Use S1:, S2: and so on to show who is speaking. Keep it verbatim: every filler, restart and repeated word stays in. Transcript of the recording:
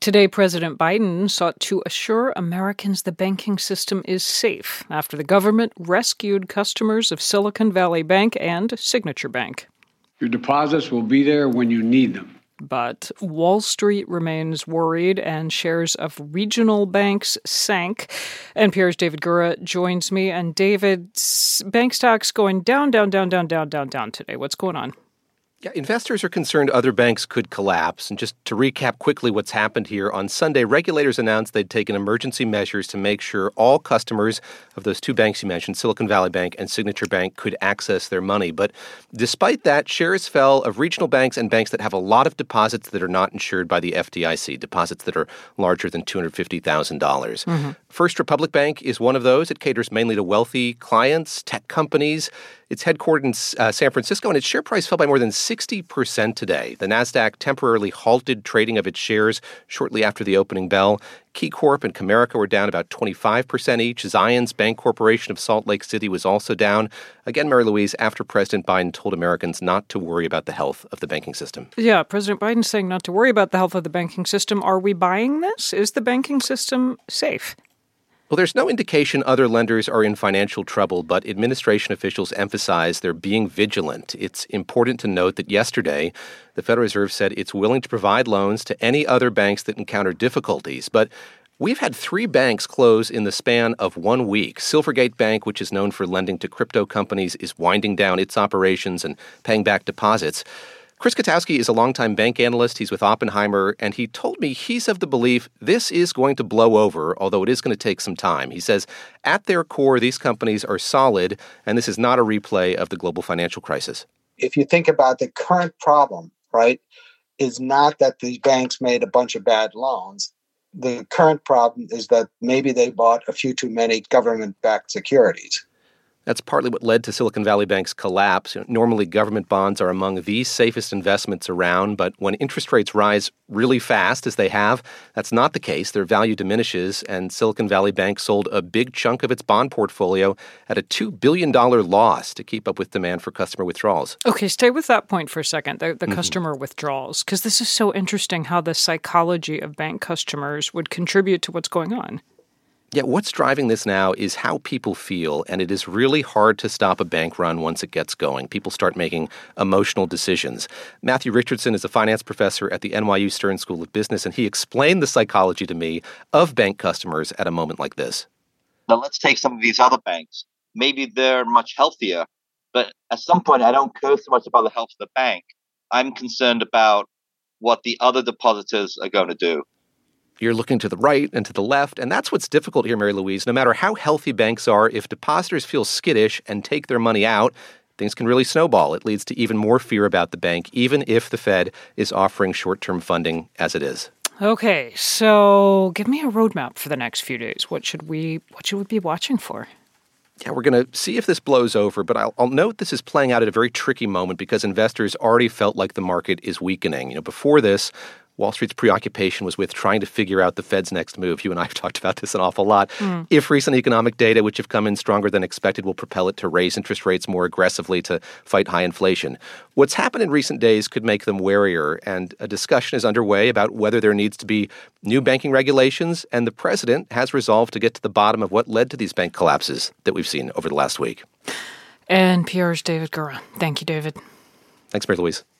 S1: Today, President Biden sought to assure Americans the banking system is safe after the government rescued customers of Silicon Valley Bank and Signature Bank.
S2: Your deposits will be there when you need them.
S1: But Wall Street remains worried, and shares of regional banks sank. N P R's David Gura joins me. And David, bank stocks going down, down, down, down, down, down, down today. What's going on?
S3: Yeah, investors are concerned other banks could collapse. And just to recap quickly what's happened here, on Sunday, regulators announced they'd taken emergency measures to make sure all customers of those two banks you mentioned, Silicon Valley Bank and Signature Bank, could access their money. But despite that, shares fell of regional banks and banks that have a lot of deposits that are not insured by the F D I C, deposits that are larger than two hundred fifty thousand dollars. Mm-hmm. First Republic Bank is one of those. It caters mainly to wealthy clients, tech companies. It's headquartered in uh, San Francisco, and its share price fell by more than sixty percent today. The Nasdaq temporarily halted trading of its shares shortly after the opening bell. KeyCorp and Comerica were down about twenty-five percent each. Zions Bank Corporation of Salt Lake City was also down. Again, Mary Louise, after President Biden told Americans not to worry about the health of the banking system.
S1: Yeah, President Biden saying not to worry about the health of the banking system. Are we buying this? Is the banking system safe?
S3: Well, there's no indication other lenders are in financial trouble, but administration officials emphasize they're being vigilant. It's important to note that yesterday, the Federal Reserve said it's willing to provide loans to any other banks that encounter difficulties. But we've had three banks close in the span of one week. Silvergate Bank, which is known for lending to crypto companies, is winding down its operations and paying back deposits. Chris Kotowski is a longtime bank analyst. He's with Oppenheimer, and he told me he's of the belief this is going to blow over, although it is going to take some time. He says, at their core, these companies are solid, and this is not a replay of the global financial crisis.
S4: If you think about the current problem, right, is not that these banks made a bunch of bad loans. The current problem is that maybe they bought a few too many government-backed securities.
S3: That's partly what led to Silicon Valley Bank's collapse. You know, normally, government bonds are among the safest investments around, but when interest rates rise really fast, as they have, that's not the case. Their value diminishes, and Silicon Valley Bank sold a big chunk of its bond portfolio at a two billion dollars loss to keep up with demand for customer withdrawals.
S1: Okay, stay with that point for a second, the, the mm-hmm. customer withdrawals, because this is so interesting how the psychology of bank customers would contribute to what's going on.
S3: Yeah, what's driving this now is how people feel, and it is really hard to stop a bank run once it gets going. People start making emotional decisions. Matthew Richardson is a finance professor at the N Y U Stern School of Business, and he explained the psychology to me of bank customers at a moment like this.
S5: Now, let's take some of these other banks. Maybe they're much healthier, but at some point, I don't care so much about the health of the bank. I'm concerned about what the other depositors are going to do.
S3: You're looking to the right and to the left, and that's what's difficult here, Mary Louise. No matter how healthy banks are, if depositors feel skittish and take their money out, things can really snowball. It leads to even more fear about the bank, even if the Fed is offering short-term funding as it is.
S1: Okay, so give me a roadmap for the next few days. What should we what should we be watching for?
S3: Yeah, we're going to see if this blows over, but I'll, I'll note this is playing out at a very tricky moment because investors already felt like the market is weakening. You know, before this, Wall Street's preoccupation was with trying to figure out the Fed's next move. You and I have talked about this an awful lot. Mm. If recent economic data, which have come in stronger than expected, will propel it to raise interest rates more aggressively to fight high inflation. What's happened in recent days could make them warier, and a discussion is underway about whether there needs to be new banking regulations, and the president has resolved to get to the bottom of what led to these bank collapses that we've seen over the last week.
S1: N P R's David Gura. Thank you, David.
S3: Thanks, Mary Louise.